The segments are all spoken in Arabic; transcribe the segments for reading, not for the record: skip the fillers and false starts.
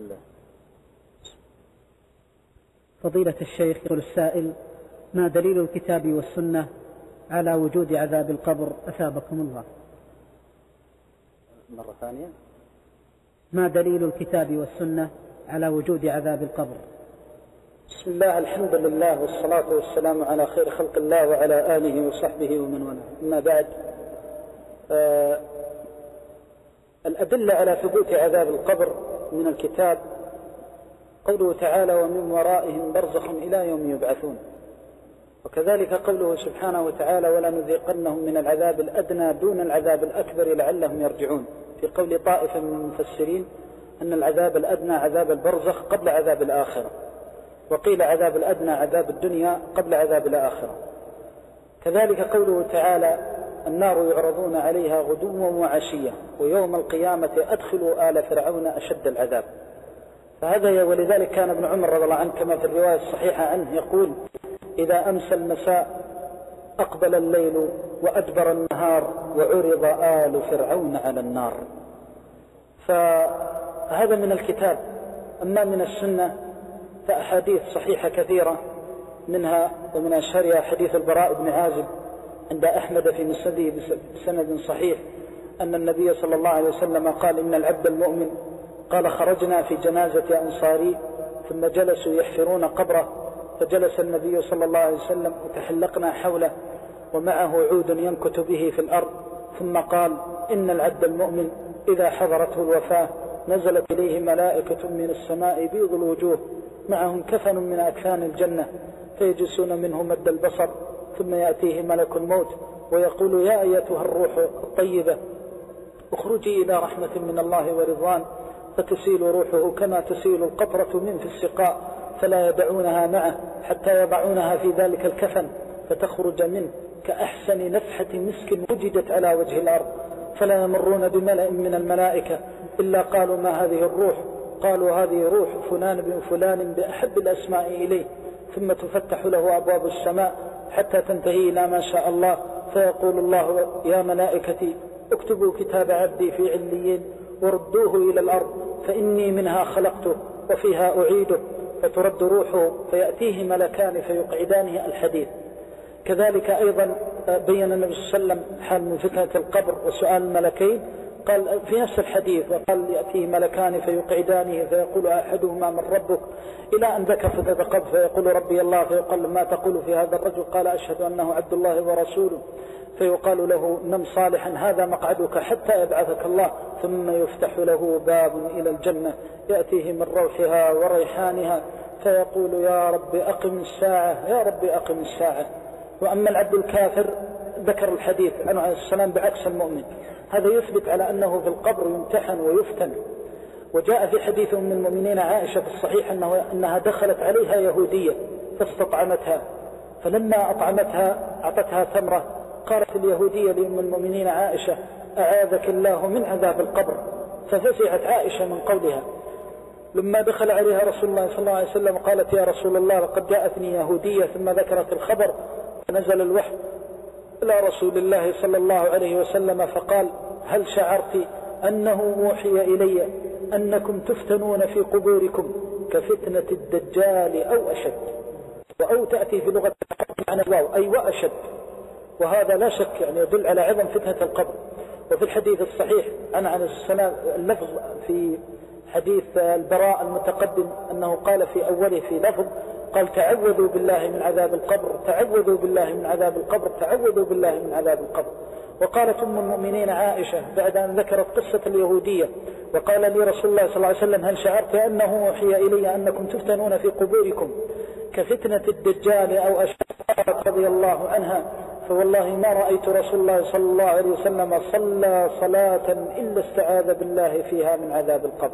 الله. فضيلة الشيخ، يقول السائل: ما دليل الكتاب والسنة على وجود عذاب القبر أثابكم الله؟ مرة ثانية. ما دليل الكتاب والسنة على وجود عذاب القبر؟ بسم الله، الحمد لله، والصلاة والسلام على خير خلق الله وعلى آله وصحبه ومن والاه. أما بعد، الأدلة على ثبوت عذاب القبر من الكتاب قوله تعالى: ومن ورائهم برزخ إلى يوم يبعثون. وكذلك قوله سبحانه وتعالى: ولنذيقنهم من العذاب الأدنى دون العذاب الأكبر لعلهم يرجعون. في قول طائفة من المفسرين أن العذاب الأدنى عذاب البرزخ قبل عذاب الآخرة، وقيل عذاب الأدنى عذاب الدنيا قبل عذاب الآخرة. كذلك قوله تعالى: النار يعرضون عليها غدوا وعشيا ويوم القيامة أدخلوا آل فرعون أشد العذاب. فهذا ولذلك كان ابن عمر رضي الله عنه كما في الرواية الصحيحة عنه يقول: إذا أمسى المساء أقبل الليل وأدبر النهار وعرض آل فرعون على النار. فهذا من الكتاب. أما من السنة فأحاديث صحيحة كثيرة، منها ومن أشهرها حديث البراء بن عازب عند أحمد في مسنده بسند صحيح أن النبي صلى الله عليه وسلم قال: إن العبد المؤمن قال: خرجنا في جنازة أنصاري ثم جلسوا يحفرون قبره، فجلس النبي صلى الله عليه وسلم وتحلقنا حوله ومعه عود ينكت به في الأرض، ثم قال: إن العبد المؤمن إذا حضرته الوفاة نزلت إليه ملائكة من السماء بيض الوجوه معهم كفن من أكفان الجنة، فيجلسون منه مد البصر، ثم يأتيه ملك الموت ويقول: يا أيتها الروح الطيبة اخرجي إلى رحمة من الله ورضوان، فتسيل روحه كما تسيل القطرة من في السقاء، فلا يدعونها معه حتى يضعونها في ذلك الكفن، فتخرج منه كأحسن نفحة مسك وجدت على وجه الأرض، فلا يمرون بملأ من الملائكة إلا قالوا: ما هذه الروح؟ قالوا: هذه روح فلان بن فلان بأحب الأسماء إليه. ثم تفتح له أبواب السماء حتى تنتهي إلى ما شاء الله، فيقول الله: يا ملائكتي اكتبوا كتاب عبدي في عليين وردوه إلى الأرض، فإني منها خلقته وفيها أعيده. فترد روحه فيأتيه ملكان فيقعدانه الحديث. كذلك أيضا بين النبي صلى الله عليه وسلم حال من فتنة القبر وسؤال الملكين، قال في نفس الحديث: وقال: يأتيه ملكان فيقعدانه فيقول أحدهما: من ربك؟ إلى أن ذكر فتنة القبر فيقول: ربي الله. فيقال: ما تقول في هذا الرجل؟ قال: أشهد أنه عبد الله ورسوله. فيقال له: نم صالحا، هذا مقعدك حتى يبعثك الله. ثم يفتح له باب إلى الجنة يأتيه من روحها وريحانها، فيقول: يا رب أقم الساعة، يا رب أقم الساعة. وأما العبد الكافر ذكر الحديث عنه عليه السلام بعكس المؤمن. هذا يثبت على أنه في القبر يمتحن ويفتن. وجاء في حديث من المؤمنين عائشة في الصحيح أنها دخلت عليها يهودية فاستطعمتها، فلما أطعمتها أعطتها تمرة، قالت اليهودية لأم المؤمنين عائشة: أعاذك الله من عذاب القبر. ففزعت عائشة من قولها. لما دخل عليها رسول الله صلى الله عليه وسلم قالت: يا رسول الله، لقد جاءتني يهودية، ثم ذكرت الخبر، فنزل الوحي إلى رسول الله صلى الله عليه وسلم فقال: هل شعرت أنه أوحي إلي أنكم تفتنون في قبوركم كفتنة الدجال أو أشد؟ وأو تأتي في لغة عن الواو أي وأشد، وهذا لا شك يعني يدل على عظم فتنة القبر. وفي الحديث الصحيح عن عليه السلام اللفظ في حديث البراء المتقدم أنه قال في أوله في لفظ قال: تعوذوا بالله من عذاب القبر، تعوذوا بالله من عذاب القبر، تعوذوا بالله من عذاب القبر. وقالت أم المؤمنين عائشة بعد أن ذكرت قصة اليهودية: وقال لي رسول الله صلى الله عليه وسلم: هل شعرت أنه وحي إلي أنكم تفتنون في قبوركم كفتنة الدجال أو أشد؟ رضي الله عنها: فوالله ما رأيت رسول الله صلى الله عليه وسلم صلى صلاة إلا استعاذ بالله فيها من عذاب القبر.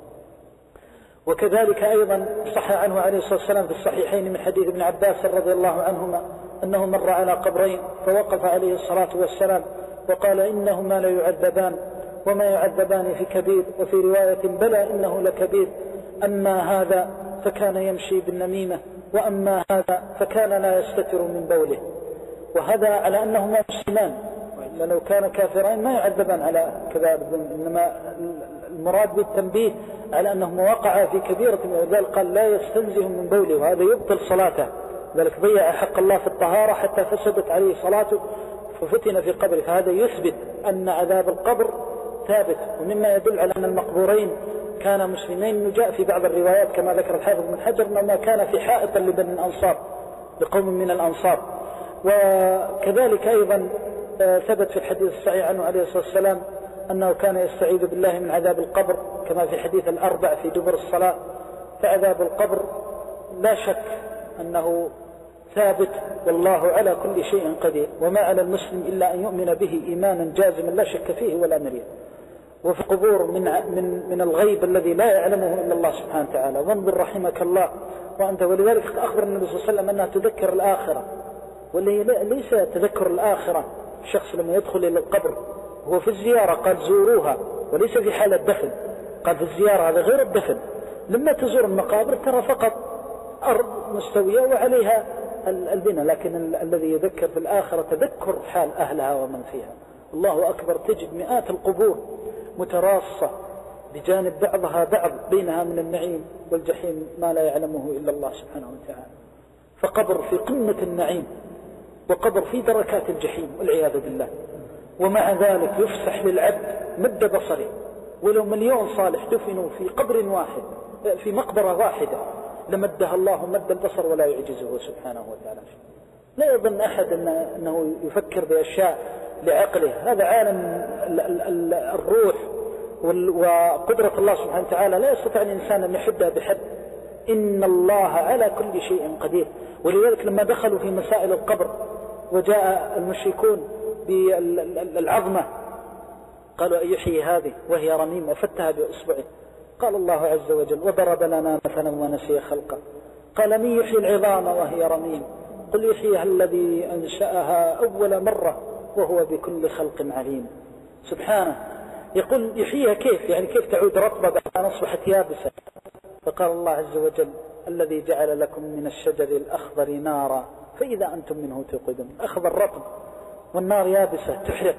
وكذلك أيضا صح عنه عليه الصلاة والسلام في الصحيحين من حديث ابن عباس رضي الله عنهما أنه مر على قبرين فوقف عليه الصلاة والسلام وقال: إنهما لا يعذبان وما يعذبان في كبير، وفي رواية: بلى إنه لكبير، أما هذا فكان يمشي بالنميمة، وأما هذا فكان لا يستتر من بوله. وهذا على أنهما مسلمان، لو كان كافرين ما يعذبان على كبائر الذنوب، إنما المراد بالتنبيه على أنهما وقعا في كبيرة من ذلك قال لا يستنزه من بوله، وهذا يبطل صلاته، ذلك ضيع حق الله في الطهارة حتى فسدت عليه صلاته ففتن في قبره. فهذا يثبت أن عذاب القبر ثابت، ومما يدل على أن المقبورين كان مسلمين. جاء في بعض الروايات كما ذكر الحافظ بن حجر أنه كان في حائط لبني الأنصار، لقوم من الأنصار. وكذلك أيضا ثبت في الحديث الصحيح عنه عليه الصلاة والسلام أنه كان يستعيذ بالله من عذاب القبر كما في حديث الأربع في دبر الصلاة. فعذاب القبر لا شك أنه ثابت، والله على كل شيء قدير، وما على المسلم إلا أن يؤمن به إيمانا جازما لا شك فيه ولا مرية. وفي القبور من الغيب الذي لا يعلمه إلا الله سبحانه وتعالى. وانظر رحمك الله وأنت. ولذلك أخبر النبي صلى الله عليه وسلم أنها تذكر الآخرة، واللي ليس تذكر الآخرة الشخص لما يدخل إلى القبر هو في الزيارة، قال زوروها، وليس في حالة دفن، قال في الزيارة هذا غير الدفن. لما تزور المقابر ترى فقط أرض مستوية وعليها البناء، لكن الذي يذكر في الآخرة تذكر حال أهلها ومن فيها. الله أكبر، تجد مئات القبور متراصة بجانب بعضها بعض، بينها من النعيم والجحيم ما لا يعلمه إلا الله سبحانه وتعالى. فقبر في قمة النعيم، وقبر في دركات الجحيم والعياذ بالله. ومع ذلك يفسح للعبد مد بصره، ولو 1,000,000 صالح دفنوا في قبر واحد في مقبرة واحدة لمدها الله مد البصر ولا يعجزه سبحانه وتعالى. لا يظن أحد أنه يفكر بأشياء لعقله. هذا عالم الروح وقدرة الله سبحانه وتعالى لا يستطيع الإنسان أن يحدها بحد. إن الله على كل شيء قدير. ولذلك لما دخلوا في مسائل القبر وجاء المشركون بالعظمة قالوا أيحيي هذه وهي رميم، وفتها بإصبعه. قال الله عز وجل وضرب لنا مثلا ونسي خلقه، قال من يحيي العظام وهي رميم، قل يحييها الذي أنشأها أول مرة وهو بكل خلق عليم. سبحانه. يقول يحييها كيف؟ يعني كيف تعود رطبة بعد أن أصبحت يابسة؟ فقال الله عز وجل الذي جعل لكم من الشجر الأخضر نارا فإذا أنتم منه توقدون. أخضر رطب والنار يابسة تحرق.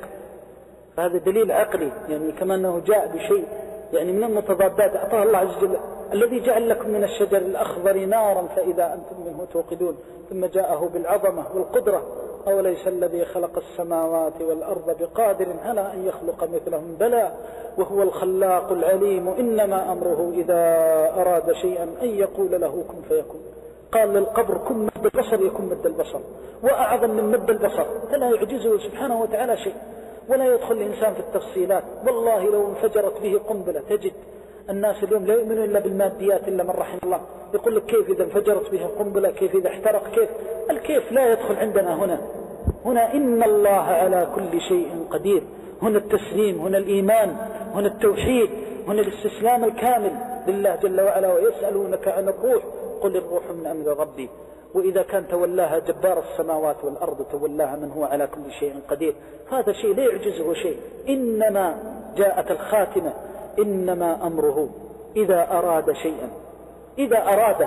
فهذا دليل عقلي، يعني كما أنه جاء بشيء يعني من المتضادات أعطاه الله عز وجل. الذي جعل لكم من الشجر الأخضر نارا فإذا أنتم منه توقدون، ثم جاءه بالعظمة والقدرة أوليس الذي خلق السماوات والأرض بقادر على أن يخلق مثلهم بلى وهو الخلاق العليم إنما أمره إذا أراد شيئا أن يقول له كن فيكون. قال للقبر كن مد البصر يكون مد البصر، وأعظم من مد البصر، فلا يعجزه سبحانه وتعالى شيء. ولا يدخل الإنسان في التفصيلات. والله لو انفجرت به قنبلة تجد الناس اليوم لا يؤمنون إلا بالماديات إلا من رحم الله. يقول لك كيف إذا انفجرت به قنبلة، كيف إذا احترق، كيف. الكيف لا يدخل عندنا هنا إن الله على كل شيء قدير. هنا التسليم، هنا الإيمان، هنا التوحيد، هنا الاستسلام الكامل لله جل وعلا. ويسألونك عن الروح قل الروح من أمر ربي. وإذا كان تولاها جبار السماوات والأرض تولاها من هو على كل شيء قدير. هذا شيء لا يعجزه شيء. إنما جاءت الخاتمة إنما أمره إذا أراد شيئا، إذا أراد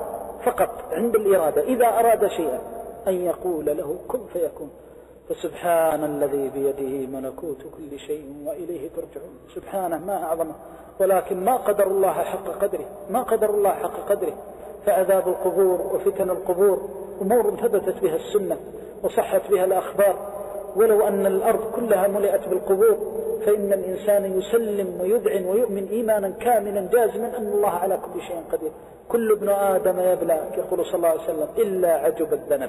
فقط عند الإرادة، إذا أراد شيئا أن يقول له كن فيكون. فسبحان الذي بيده ملكوت كل شيء وإليه ترجعون. سبحانه ما أعظمه، ولكن ما قدر الله حق قدره، ما قدر الله حق قدره. فعذاب القبور وفتن القبور أمور ثبتت بها السنة وصحت بها الأخبار. ولو أن الأرض كلها ملئت بالقبور فإن الإنسان يسلم ويذعن ويؤمن إيمانا كاملا جازما أن الله على كل شيء قدير. كل ابن آدم يبلى يقول صلى الله عليه وسلم إلا عجب الذنب،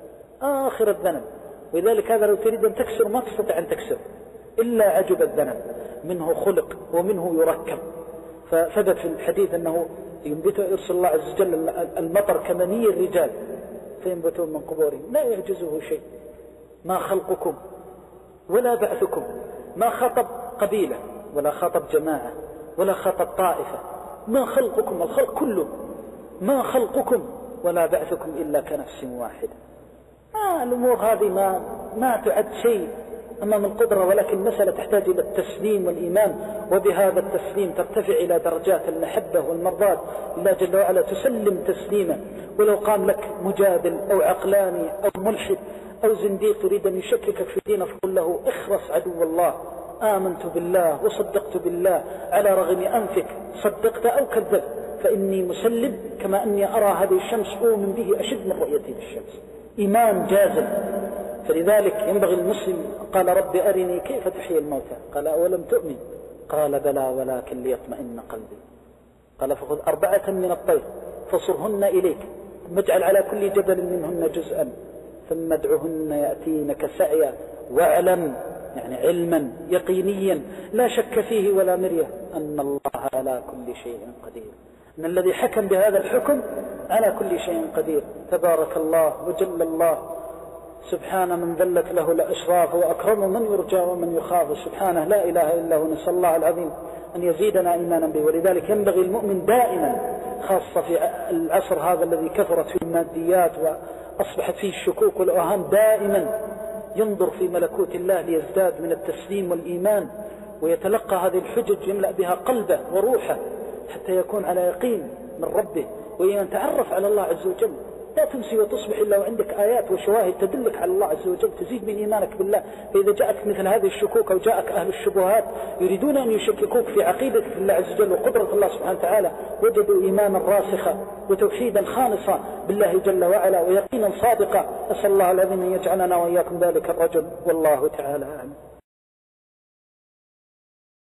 آخر الذنب. ولذلك هذا لو تريد أن تكسر ما تستطيع أن تكسر إلا عجب الذنب، منه خلق ومنه يركب. فثبت في الحديث أنه يرسل الله عز وجل المطر كمني الرجال فينبتون من قبورهم لا يعجزه شيء. ما خلقكم ولا بعثكم، ما خاطب قبيلة ولا خاطب جماعة ولا خاطب طائفة. ما خلقكم، الخلق كله، ما خلقكم ولا بعثكم إلا كنفس واحدة. الأمور هذه ما تعد شيء أمام القدرة، ولكن مسألة تحتاج إلى التسليم والإيمان. وبهذا التسليم ترتفع إلى درجات المحبة والمرضات الله جل وعلا، تسلم تسليما. ولو قام لك مجادل أو عقلاني أو ملحد أو زنديق يريد أن يشككك في دينه فقل له اخرس عدو الله، آمنت بالله وصدقت بالله على رغم أنفك، صدقت أو كذبت، فإني مسلم كما أني أرى هذه الشمس أؤمن به أشد من رؤيتي بالشمس، إيمان جازم. فلذلك ينبغي المسلم. قال رب أرني كيف تحيي الموتى، قال أولم تؤمن، قال بلى ولكن ليطمئن قلبي. قال فخذ 4 من الطير فصرهن إليك، ثم اجعل على كل جبل منهن جزءا، ثم ادعهن يأتينك سعيا، واعلم يعني علما يقينيا لا شك فيه ولا مرية أن الله على كل شيء قدير، أن الذي حكم بهذا الحكم على كل شيء قدير. تبارك الله وجل الله، سبحان من ذلت له الأشراف، وأكرم من يرجى ومن يخاف، سبحانه لا إله إلا هو. نسأل الله العظيم أن يزيدنا إيمانا به. ولذلك ينبغي المؤمن دائما، خاصة في العصر هذا الذي كثرت فيه الماديات وأصبحت فيه الشكوك والأوهام، دائما ينظر في ملكوت الله ليزداد من التسليم والإيمان، ويتلقى هذه الحجج يملأ بها قلبه وروحه حتى يكون على يقين من ربه، ويتعرف على الله عز وجل. لا تمسي وتصبح إلا وعندك آيات وشواهد تدلك على الله عز وجل، تزيد من إيمانك بالله. فإذا جاءك مثل هذه الشكوك أو جاءك أهل الشبهات يريدون أن يشككوك في عقيدتك في الله عز وجل وقدرة الله سبحانه وتعالى، وجدوا إيمانا راسخا وتوحيدا خالصا بالله جل وعلا ويقينا صادقا. أسأل الله العظيم أن يجعلنا وإياكم ذلك الرجل، والله تعالى أعلم.